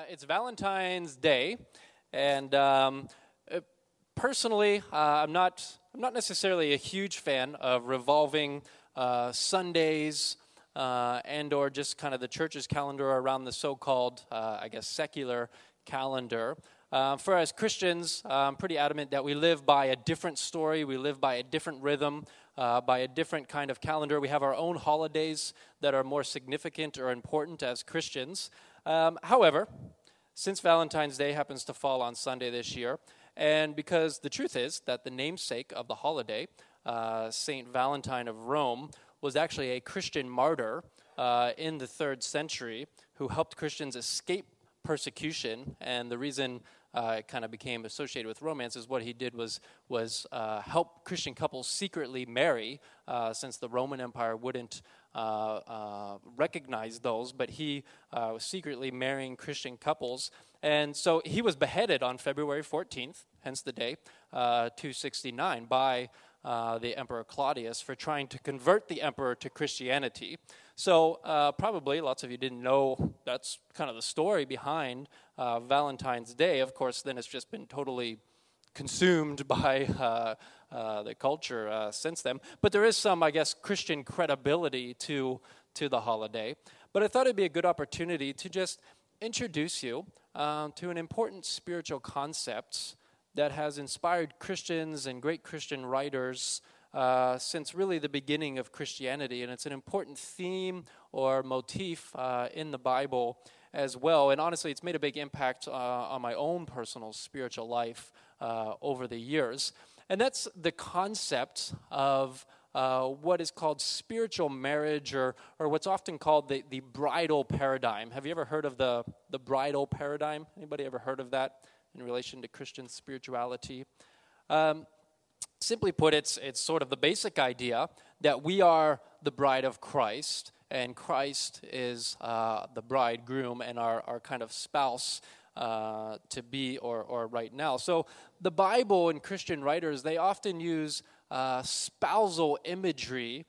It's Valentine's Day, and personally, I'm not necessarily a huge fan of revolving Sundays and/or just kind of the church's calendar around the so-called, secular calendar. For us Christians, I'm pretty adamant that we live by a different story. We live by a different rhythm, by a different kind of calendar. We have our own holidays that are more significant or important as Christians. However, since Valentine's Day happens to fall on Sunday this year, and because the truth is that the namesake of the holiday, Saint Valentine of Rome, was actually a Christian martyr in the 3rd century who helped Christians escape persecution, and the reason it kind of became associated with romance is what he did was help Christian couples secretly marry, since the Roman Empire wouldn't recognize those, but he was secretly marrying Christian couples. And so he was beheaded on February 14th, hence the day, 269, by the Emperor Claudius for trying to convert the emperor to Christianity. So probably lots of you didn't know that's kind of the story behind Valentine's Day. Of course, then it's just been totally consumed by the culture since then. But there is some, Christian credibility to the holiday. But I thought it'd be a good opportunity to just introduce you to an important spiritual concept that has inspired Christians and great Christian writers since really the beginning of Christianity. And it's an important theme or motif in the Bible as well. And honestly, it's made a big impact on my own personal spiritual life over the years. And that's the concept of what is called spiritual marriage, or what's often called the bridal paradigm. Have you ever heard of the bridal paradigm? Anybody ever heard of that in relation to Christian spirituality? Simply put, it's sort of the basic idea that we are the bride of Christ, and Christ is the bridegroom and our kind of spouse to be or right now. So the Bible and Christian writers, they often use spousal imagery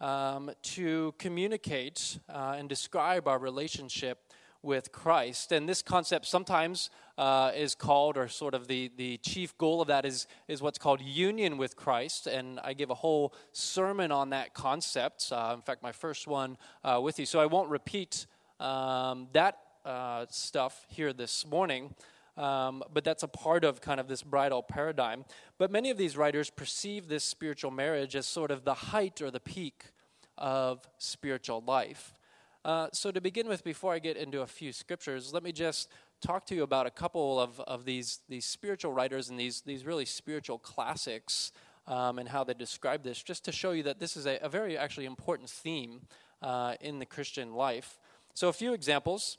to communicate and describe our relationship with Christ. And this concept sometimes is called, or sort of the chief goal of that is what's called union with Christ. And I give a whole sermon on that concept. In fact, my first one with you. So I won't repeat that stuff here this morning. But that's a part of kind of this bridal paradigm. But many of these writers perceive this spiritual marriage as sort of the height or the peak of spiritual life. So to begin with, before I get into a few scriptures, let me just talk to you about a couple of these spiritual writers and these really spiritual classics and how they describe this, just to show you that this is a very actually important theme in the Christian life. So a few examples.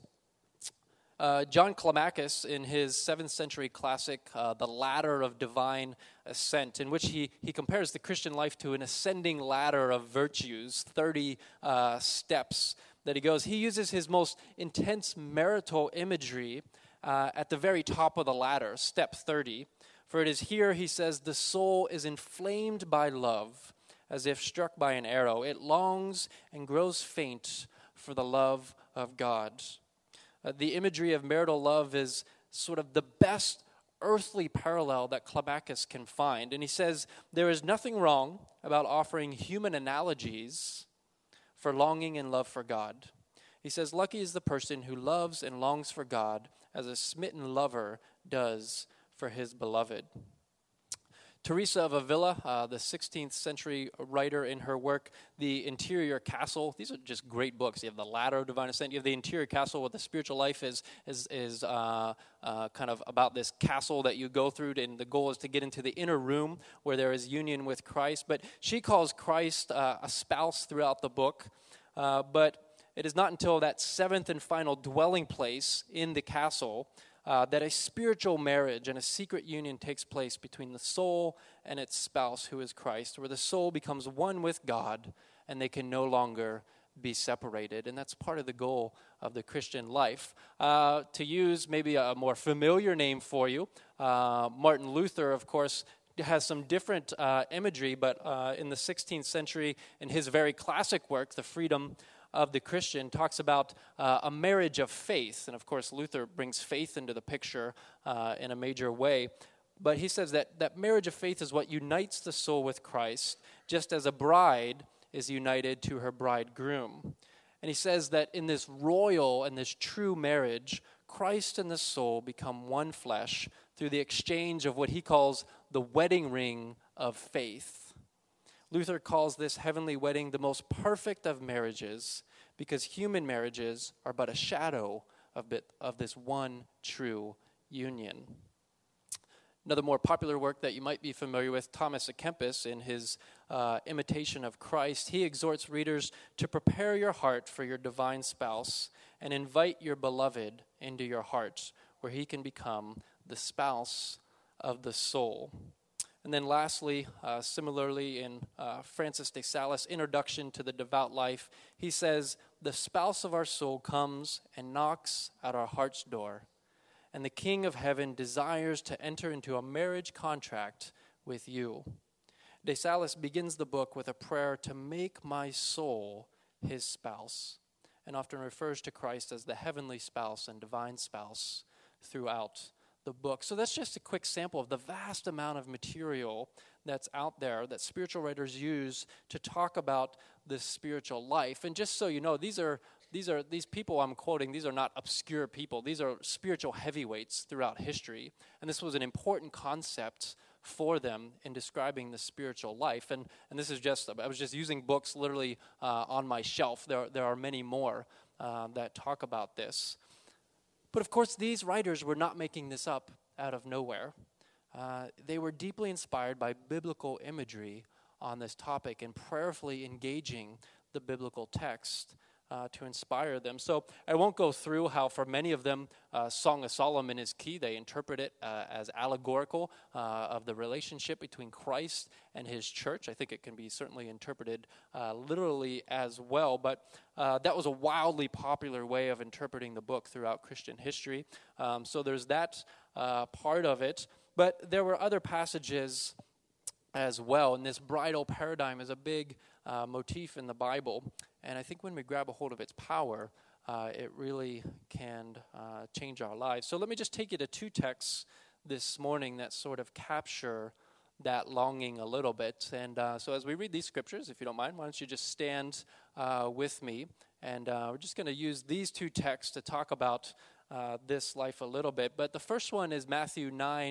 John Climacus, in his 7th century classic, The Ladder of Divine Ascent, in which he compares the Christian life to an ascending ladder of virtues, 30 steps that he goes. He uses his most intense marital imagery at the very top of the ladder, step 30. For it is here, he says, the soul is inflamed by love, as if struck by an arrow. It longs and grows faint for the love of God. The imagery of marital love is sort of the best earthly parallel that Climacus can find. And he says, there is nothing wrong about offering human analogies for longing and love for God. He says, lucky is the person who loves and longs for God as a smitten lover does for his beloved. Teresa of Avila, the 16th century writer, in her work, The Interior Castle. These are just great books. You have The Ladder of Divine Ascent. You have The Interior Castle, what the spiritual life is kind of about this castle that you go through, and the goal is to get into the inner room where there is union with Christ. But she calls Christ a spouse throughout the book. But it is not until that 7th and final dwelling place in the castle that a spiritual marriage and a secret union takes place between the soul and its spouse, who is Christ, where the soul becomes one with God and they can no longer be separated. And that's part of the goal of the Christian life. To use maybe a more familiar name for you, Martin Luther, of course, has some different imagery, but in the 16th century, in his very classic work, The Freedom of the Christian talks about a marriage of faith. And of course, Luther brings faith into the picture in a major way. But he says that marriage of faith is what unites the soul with Christ, just as a bride is united to her bridegroom. And he says that in this royal and this true marriage, Christ and the soul become one flesh through the exchange of what he calls the wedding ring of faith. Luther calls this heavenly wedding the most perfect of marriages because human marriages are but a shadow of this one true union. Another more popular work that you might be familiar with, Thomas à Kempis, in his Imitation of Christ, he exhorts readers to prepare your heart for your divine spouse and invite your beloved into your heart, where he can become the spouse of the soul. And then lastly, similarly in Francis de Sales' Introduction to the Devout Life, he says, the spouse of our soul comes and knocks at our heart's door, and the King of Heaven desires to enter into a marriage contract with you. De Sales begins the book with a prayer to make my soul his spouse, and often refers to Christ as the heavenly spouse and divine spouse throughout the book. So that's just a quick sample of the vast amount of material that's out there that spiritual writers use to talk about this spiritual life. And just so you know, these people I'm quoting, these are not obscure people. These are spiritual heavyweights throughout history. And this was an important concept for them in describing the spiritual life. And this is just, I was just using books literally on my shelf. There are many more that talk about this. But of course, these writers were not making this up out of nowhere. They were deeply inspired by biblical imagery on this topic and prayerfully engaging the biblical text to inspire them. So I won't go through how for many of them Song of Solomon is key. They interpret it as allegorical of the relationship between Christ and his church. I think it can be certainly interpreted literally as well, but that was a wildly popular way of interpreting the book throughout Christian history. So there's that part of it, but there were other passages as well, and this bridal paradigm is a big motif in the Bible. And I think when we grab a hold of its power, it really can change our lives. So let me just take you to two texts this morning that sort of capture that longing a little bit. And so as we read these scriptures, if you don't mind, why don't you just stand with me. And we're just going to use these two texts to talk about this life a little bit. But the first one is Matthew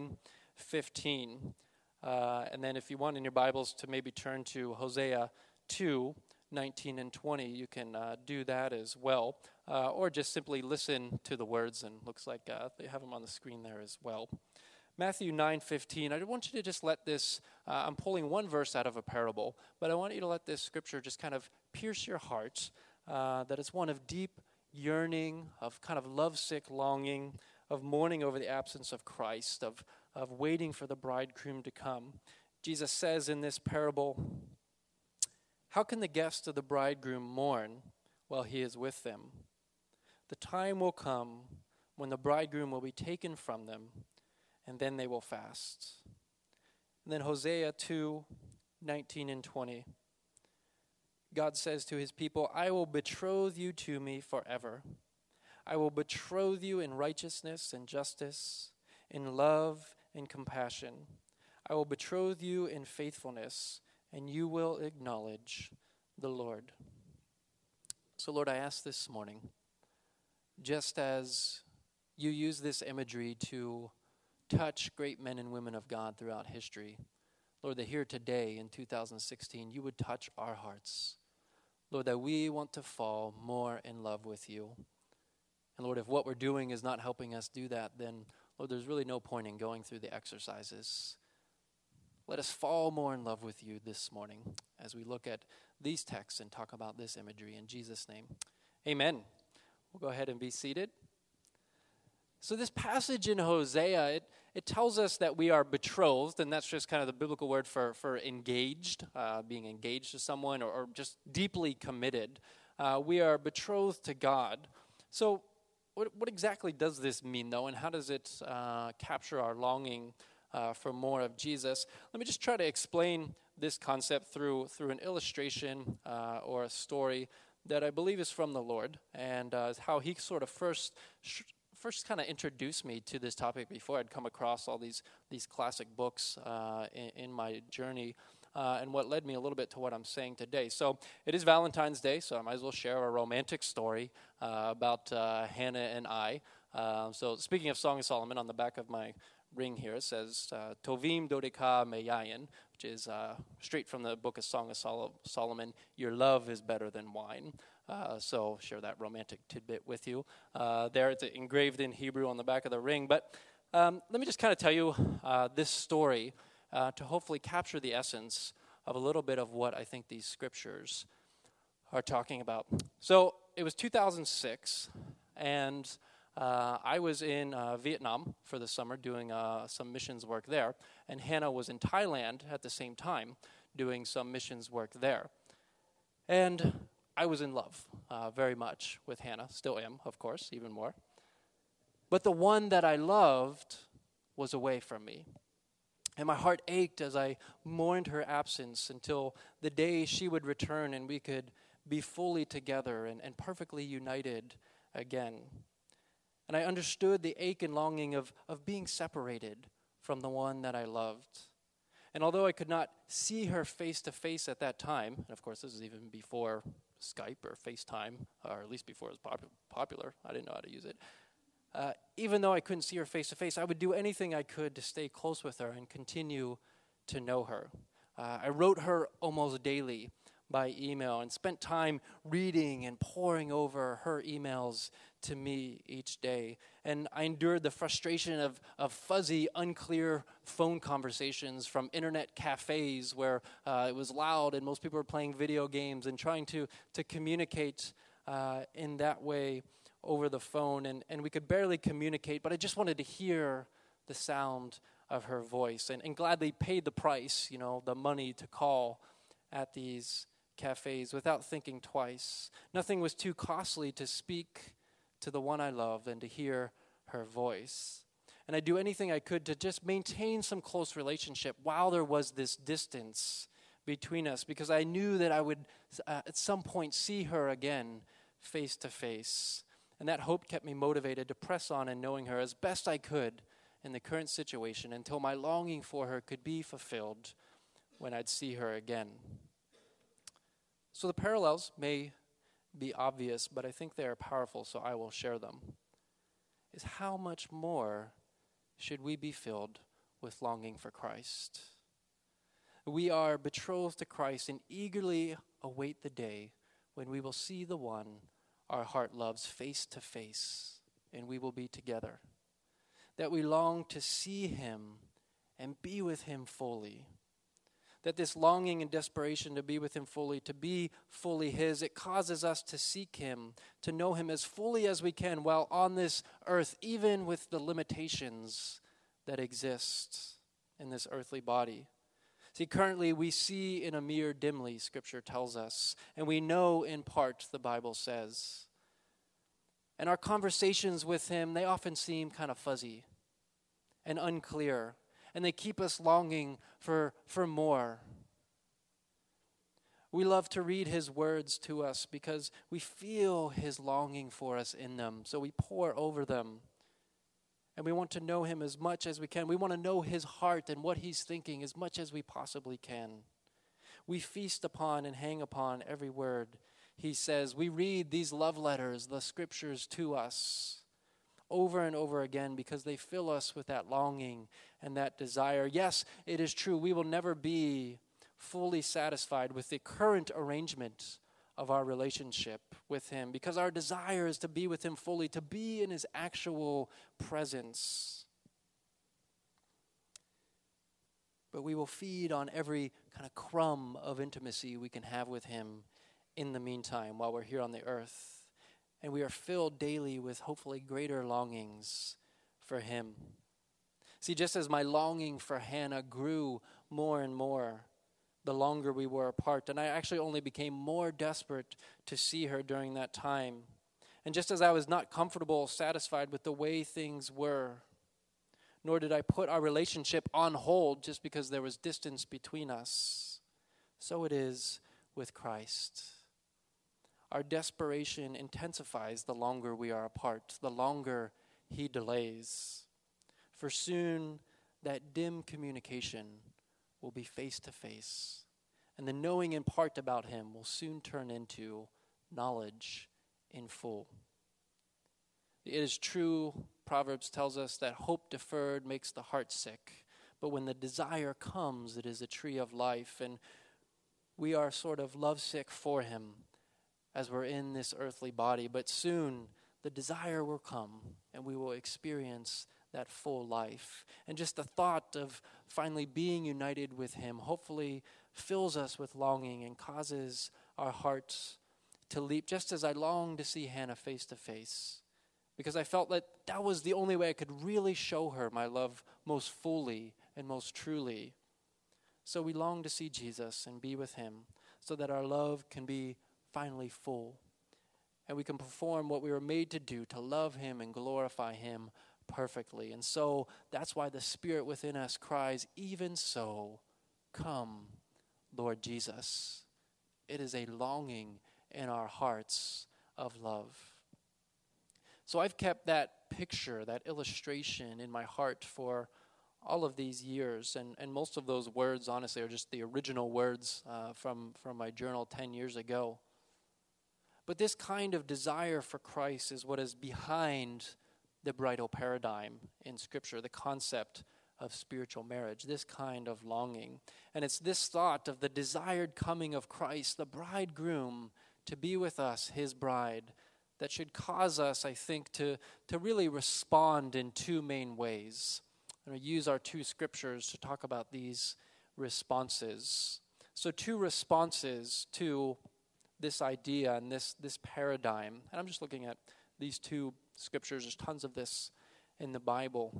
9:15. And then if you want in your Bibles to maybe turn to Hosea 2:19 and 20, you can do that as well. Or just simply listen to the words, and looks like they have them on the screen there as well. Matthew 9:15, I want you to just let this, I'm pulling one verse out of a parable, but I want you to let this scripture just kind of pierce your heart, that it's one of deep yearning, of kind of lovesick longing, of mourning over the absence of Christ, of waiting for the bridegroom to come. Jesus says in this parable, how can the guests of the bridegroom mourn while he is with them? The time will come when the bridegroom will be taken from them, and then they will fast. And then Hosea 2:19 and 20. God says to his people, I will betroth you to me forever. I will betroth you in righteousness and justice, in love and compassion. I will betroth you in faithfulness, and you will acknowledge the Lord. So, Lord, I ask this morning, just as you use this imagery to touch great men and women of God throughout history, Lord, that here today in 2016, you would touch our hearts. Lord, that we want to fall more in love with you. And Lord, if what we're doing is not helping us do that, then, Lord, there's really no point in going through the exercises. Let us fall more in love with you this morning as we look at these texts and talk about this imagery in Jesus' name. Amen. We'll go ahead and be seated. So this passage in Hosea, it tells us that we are betrothed, and that's just kind of the biblical word for engaged, being engaged to someone or just deeply committed. We are betrothed to God. So what exactly does this mean, though, and how does it capture our longing for more of Jesus? Let me just try to explain this concept through an illustration or a story that I believe is from the Lord, and how he sort of first kind of introduced me to this topic before I'd come across all these classic books in my journey, and what led me a little bit to what I'm saying today. So it is Valentine's Day, so I might as well share a romantic story about Hannah and I. So speaking of Song of Solomon, on the back of my ring here it says Tovim Dodeka Meyayin, which is straight from the book of Song of Solomon. Your love is better than wine. So share that romantic tidbit with you. There it's engraved in Hebrew on the back of the ring. But let me just kind of tell you this story to hopefully capture the essence of a little bit of what I think these scriptures are talking about. So it was 2006, and I was in Vietnam for the summer doing some missions work there, and Hannah was in Thailand at the same time doing some missions work there. And I was in love very much with Hannah, still am, of course, even more. But the one that I loved was away from me. And my heart ached as I mourned her absence until the day she would return and we could be fully together and perfectly united again. And I understood the ache and longing of being separated from the one that I loved. And although I could not see her face to face at that time, and of course this is even before Skype or FaceTime, or at least before it was popular, I didn't know how to use it. Even though I couldn't see her face to face, I would do anything I could to stay close with her and continue to know her. I wrote her almost daily by email and spent time reading and poring over her emails to me each day. And I endured the frustration of fuzzy, unclear phone conversations from internet cafes where it was loud and most people were playing video games and trying to communicate in that way over the phone. And we could barely communicate, but I just wanted to hear the sound of her voice and gladly paid the price, the money to call at these cafes without thinking twice. Nothing was too costly to speak to the one I loved and to hear her voice. And I'd do anything I could to just maintain some close relationship while there was this distance between us, because I knew that I would at some point see her again face to face. And that hope kept me motivated to press on in knowing her as best I could in the current situation until my longing for her could be fulfilled when I'd see her again. So the parallels may be obvious, but I think they are powerful, so I will share them. Is how much more should we be filled with longing for Christ? We are betrothed to Christ and eagerly await the day when we will see the one our heart loves face to face, and we will be together. That we long to see him and be with him fully. That this longing and desperation to be with him fully, to be fully his, it causes us to seek him, to know him as fully as we can while on this earth, even with the limitations that exist in this earthly body. See, currently we see in a mirror dimly, Scripture tells us, and we know in part, the Bible says. And our conversations with him, they often seem kind of fuzzy and unclear. And they keep us longing for more. We love to read his words to us because we feel his longing for us in them. So we pore over them. And we want to know him as much as we can. We want to know his heart and what he's thinking as much as we possibly can. We feast upon and hang upon every word he says. We read these love letters, the scriptures to us, over and over again because they fill us with that longing and that desire. Yes, it is true, we will never be fully satisfied with the current arrangement of our relationship with him because our desire is to be with him fully, to be in his actual presence. But we will feed on every kind of crumb of intimacy we can have with him in the meantime while we're here on the earth. And we are filled daily with hopefully greater longings for him. See, just as my longing for Hannah grew more and more, the longer we were apart, and I actually only became more desperate to see her during that time. And just as I was not comfortable, satisfied with the way things were, nor did I put our relationship on hold just because there was distance between us, so it is with Christ. our desperation intensifies the longer we are apart, the longer he delays. For soon that dim communication will be face to face, and the knowing in part about him will soon turn into knowledge in full. It is true, Proverbs tells us, that hope deferred makes the heart sick, but when the desire comes, it is a tree of life, and we are sort of lovesick for him as we're in this earthly body, but soon the desire will come and we will experience that full life. And just the thought of finally being united with him hopefully fills us with longing and causes our hearts to leap, just as I longed to see Hannah face to face, because I felt that that was the only way I could really show her my love most fully and most truly. So we long to see Jesus and be with him so that our love can be finally full, and we can perform what we were made to do, to love him and glorify him perfectly. And so that's why the Spirit within us cries, "Even so, come, Lord Jesus." It is a longing in our hearts of love. So I've kept that picture, that illustration in my heart for all of these years, and most of those words, honestly, are just the original words from my journal 10 years ago. But this kind of desire for Christ is what is behind the bridal paradigm in Scripture, the concept of spiritual marriage, this kind of longing. And it's this thought of the desired coming of Christ, the bridegroom, to be with us, his bride, that should cause us, I think, to really respond in two main ways. And we use our two scriptures to talk about these responses. So two responses to this idea and this paradigm. And I'm just looking at these two scriptures. There's tons of this in the Bible.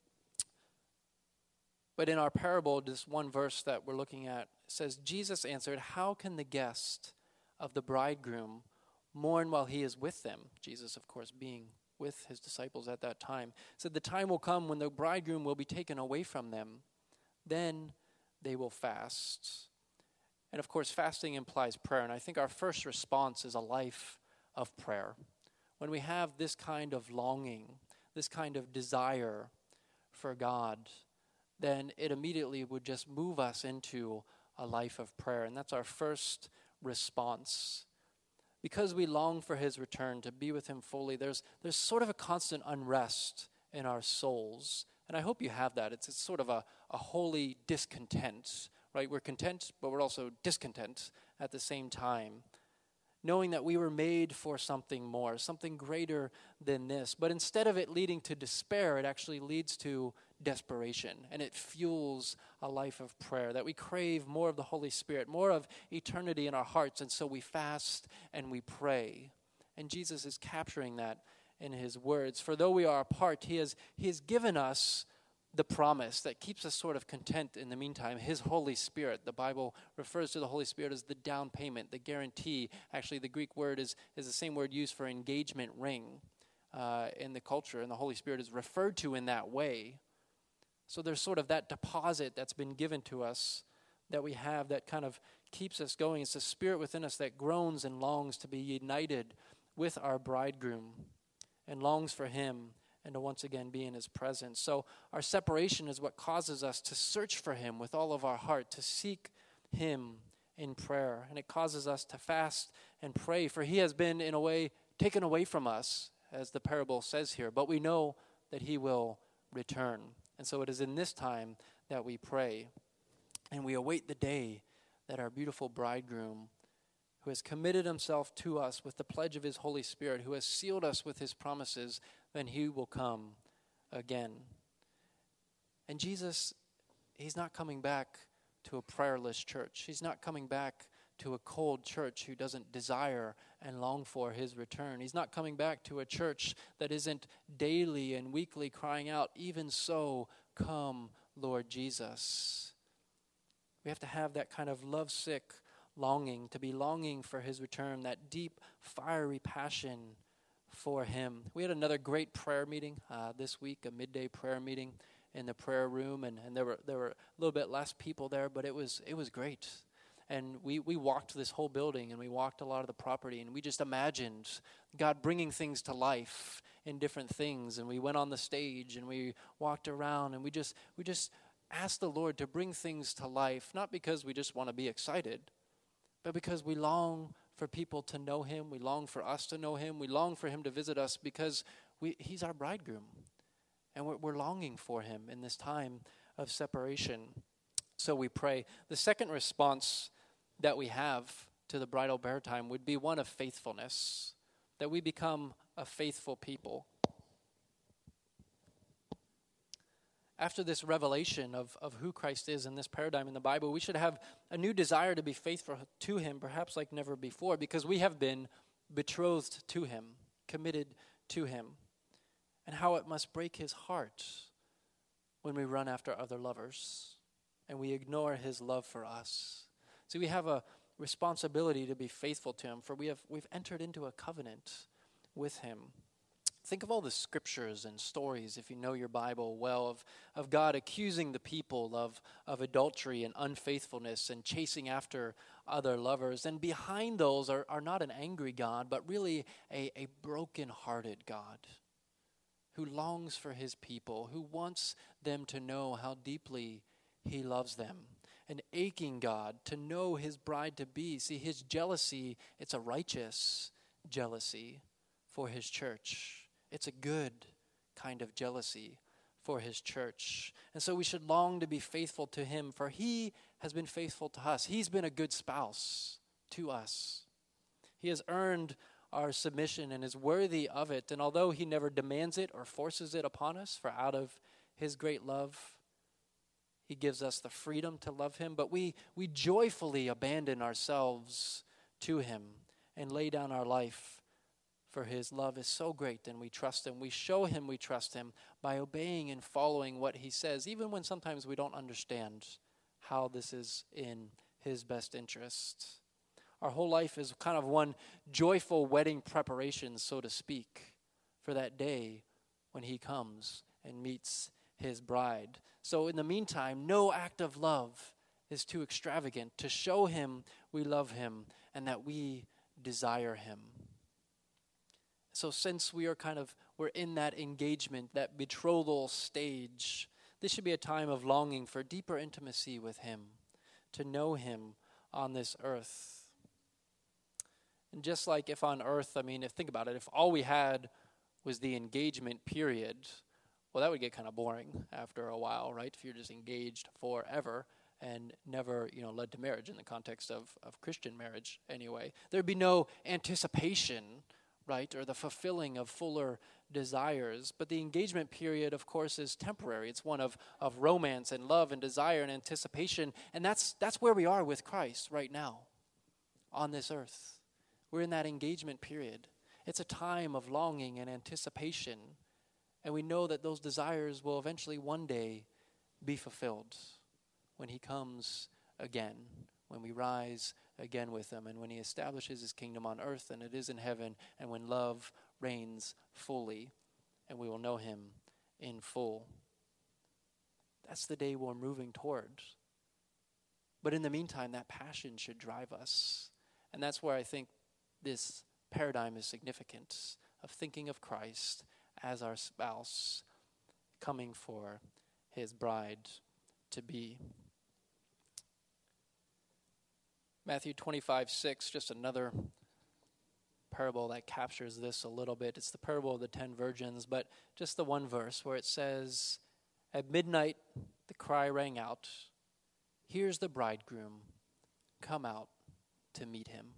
But in our parable, this one verse that we're looking at says, Jesus answered, "How can the guest of the bridegroom mourn while he is with them?" Jesus, of course, being with his disciples at that time. Said, "The time will come when the bridegroom will be taken away from them. Then they will fast." And of course, fasting implies prayer. And I think our first response is a life of prayer. When we have this kind of longing, this kind of desire for God, then it immediately would just move us into a life of prayer. And that's our first response. Because we long for his return, to be with him fully, there's sort of a constant unrest in our souls. And I hope you have that. It's sort of a holy discontent, right? We're content, but we're also discontent at the same time, knowing that we were made for something more, something greater than this. But instead of it leading to despair, it actually leads to desperation, and it fuels a life of prayer, that we crave more of the Holy Spirit, more of eternity in our hearts, and so we fast and we pray. And Jesus is capturing that in his words. For though we are apart, he has given us the promise that keeps us sort of content in the meantime, his Holy Spirit. The Bible refers to the Holy Spirit as the down payment, the guarantee. Actually, the Greek word is the same word used for engagement ring in the culture, and the Holy Spirit is referred to in that way. So there's sort of that deposit that's been given to us that we have that kind of keeps us going. It's the Spirit within us that groans and longs to be united with our bridegroom and longs for him and to once again be in his presence. So our separation is what causes us to search for him with all of our heart, to seek him in prayer. And it causes us to fast and pray, for he has been, in a way, taken away from us, as the parable says here. But we know that he will return. And so it is in this time that we pray. And we await the day that our beautiful bridegroom, who has committed himself to us with the pledge of his Holy Spirit, who has sealed us with his promises, then he will come again. And Jesus, he's not coming back to a prayerless church. He's not coming back to a cold church who doesn't desire and long for his return. He's not coming back to a church that isn't daily and weekly crying out, "Even so, come, Lord Jesus." We have to have that kind of lovesick longing, to be longing for his return, that deep, fiery passion for him. We had another great prayer meeting this week, a midday prayer meeting in the prayer room, and there were a little bit less people there, but it was great. And we walked this whole building, and we walked a lot of the property, and we just imagined God bringing things to life in different things. And we went on the stage, and we walked around, and we just asked the Lord to bring things to life, not because we just want to be excited, but because we long for people to know him. We long for us to know him. We long for him to visit us because he's our bridegroom. And we're longing for him in this time of separation. So we pray. The second response that we have to the bridal bear time would be one of faithfulness, that we become a faithful people. After this revelation of who Christ is in this paradigm in the Bible, we should have a new desire to be faithful to him, perhaps like never before, because we have been betrothed to him, committed to him, and how it must break his heart when we run after other lovers and we ignore his love for us. See, we have a responsibility to be faithful to him, for we've entered into a covenant with him. Think of all the scriptures and stories, if you know your Bible well, of God accusing the people of adultery and unfaithfulness and chasing after other lovers. And behind those are not an angry God, but really a broken-hearted God who longs for his people, who wants them to know how deeply he loves them. An aching God to know his bride-to-be. See, his jealousy, it's a righteous jealousy for his church. It's a good kind of jealousy for his church. And so we should long to be faithful to him, for he has been faithful to us. He's been a good spouse to us. He has earned our submission and is worthy of it. And although he never demands it or forces it upon us, for out of his great love, he gives us the freedom to love him. But we joyfully abandon ourselves to him and lay down our life, for his love is so great, and we trust him. We show him we trust him by obeying and following what he says, even when sometimes we don't understand how this is in his best interest. Our whole life is kind of one joyful wedding preparation, so to speak, for that day when he comes and meets his bride. So in the meantime, no act of love is too extravagant to show him we love him and that we desire him. So since we're in that engagement, that betrothal stage, this should be a time of longing for deeper intimacy with him, to know him on this earth. And just like if on earth, think about it, if all we had was the engagement period, well, that would get kind of boring after a while, right? If you're just engaged forever and never, led to marriage in the context of Christian marriage anyway. There'd be no anticipation, right, or the fulfilling of fuller desires. But the engagement period, of course, is temporary. It's one of romance and love and desire and anticipation. And that's where we are with Christ right now on this earth. We're in that engagement period. It's a time of longing and anticipation. And we know that those desires will eventually one day be fulfilled when he comes again, when we rise again with him, and when he establishes his kingdom on earth and it is in heaven, and when love reigns fully and we will know him in full. That's the day we're moving towards. But in the meantime, that passion should drive us. And that's where I think this paradigm is significant, of thinking of Christ as our spouse coming for his bride to be. Matthew 25:6, just another parable that captures this a little bit. It's the parable of the 10 virgins, but just the one verse where it says, "At midnight the cry rang out, 'Here's the bridegroom, come out to meet him.'"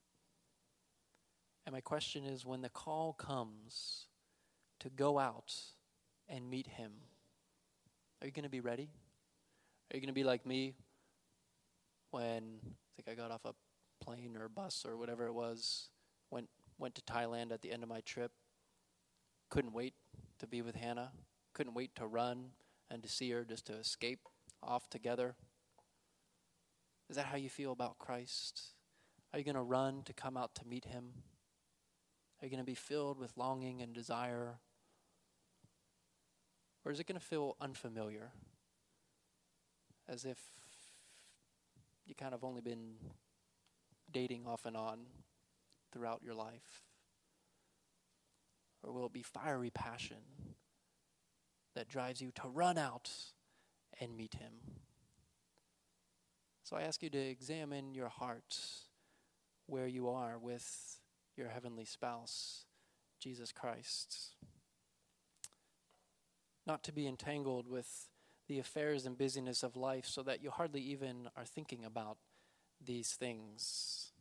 And my question is, when the call comes to go out and meet him, are you going to be ready? Are you going to be like me when I got off a plane or bus or whatever it was, went to Thailand at the end of my trip, couldn't wait to be with Hannah, couldn't wait to run and to see her, just to escape off together? Is that how you feel about Christ? Are you going to run to come out to meet him? Are you going to be filled with longing and desire? Or is it going to feel unfamiliar? As if you kind of only been dating off and on throughout your life? Or will it be fiery passion that drives you to run out and meet him? So I ask you to examine your heart, where you are with your heavenly spouse, Jesus Christ. Not to be entangled with the affairs and busyness of life so that you hardly even are thinking about these things.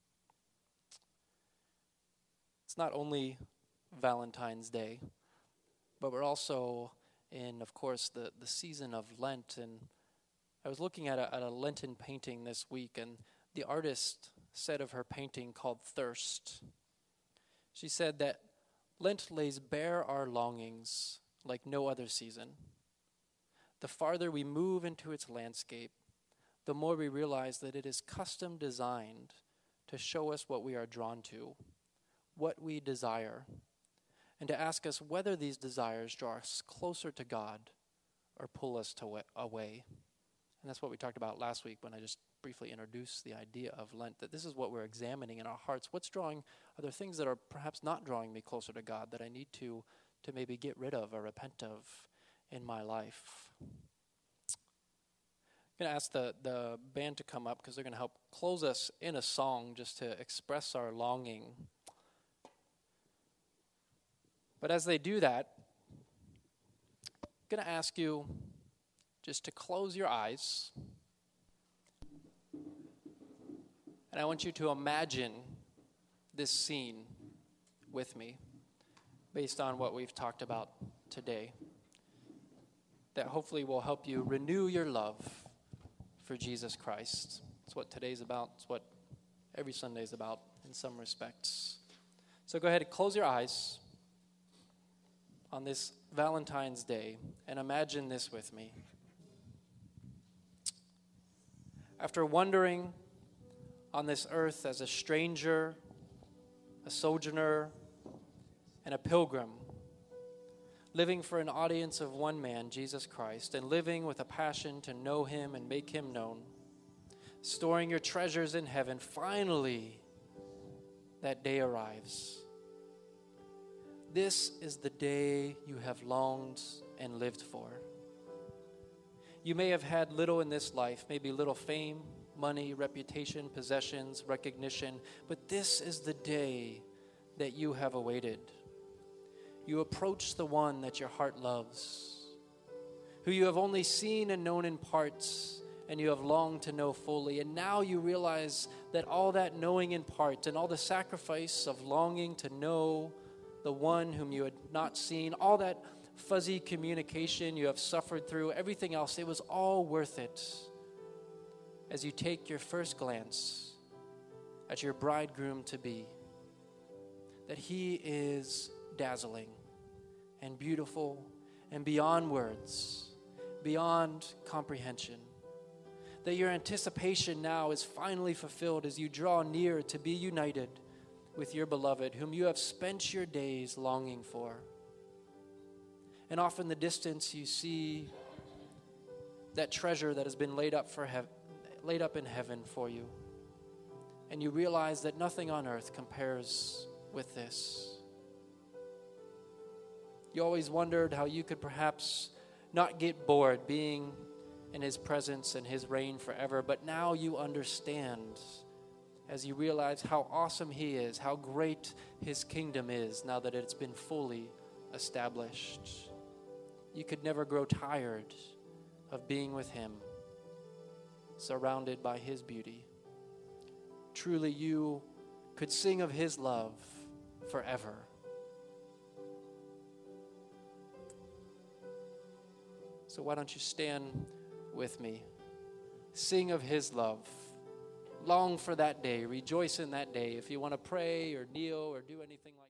It's not only Valentine's Day, but we're also in, of course, the season of Lent. And I was looking at a Lenten painting this week, and the artist said of her painting called Thirst, she said that Lent lays bare our longings like no other season. The farther we move into its landscape, the more we realize that it is custom designed to show us what we are drawn to, what we desire, and to ask us whether these desires draw us closer to God or pull us away. And that's what we talked about last week when I just briefly introduced the idea of Lent, that this is what we're examining in our hearts. Are there things that are perhaps not drawing me closer to God that I need to maybe get rid of or repent of in my life? I'm going to ask the band to come up because they're going to help close us in a song just to express our longing. But as they do that, I'm going to ask you just to close your eyes. And I want you to imagine this scene with me based on what we've talked about today, that hopefully will help you renew your love for Jesus Christ. It's what today's about. It's what every Sunday is about in some respects. So go ahead and close your eyes on this Valentine's Day and imagine this with me. After wandering on this earth as a stranger, a sojourner, and a pilgrim, living for an audience of one man, Jesus Christ, and living with a passion to know him and make him known, storing your treasures in heaven, finally that day arrives. This is the day you have longed and lived for. You may have had little in this life, maybe little fame, money, reputation, possessions, recognition, but this is the day that you have awaited. You approach the one that your heart loves, who you have only seen and known in parts, and you have longed to know fully. And now you realize that all that knowing in part and all the sacrifice of longing to know the one whom you had not seen, all that fuzzy communication you have suffered through, everything else, it was all worth it as you take your first glance at your bridegroom-to-be, that he is dazzling and beautiful and beyond words, beyond comprehension, that your anticipation now is finally fulfilled as you draw near to be united with your beloved, whom you have spent your days longing for. And off in the distance, you see that treasure that has been laid up in heaven for you. And you realize that nothing on earth compares with this. You always wondered how you could perhaps not get bored being in his presence and his reign forever, but now you understand as you realize how awesome he is, how great his kingdom is now that it's been fully established. You could never grow tired of being with him, surrounded by his beauty. Truly, you could sing of his love forever. So why don't you stand with me? Sing of his love. Long for that day. Rejoice in that day. If you want to pray or kneel or do anything like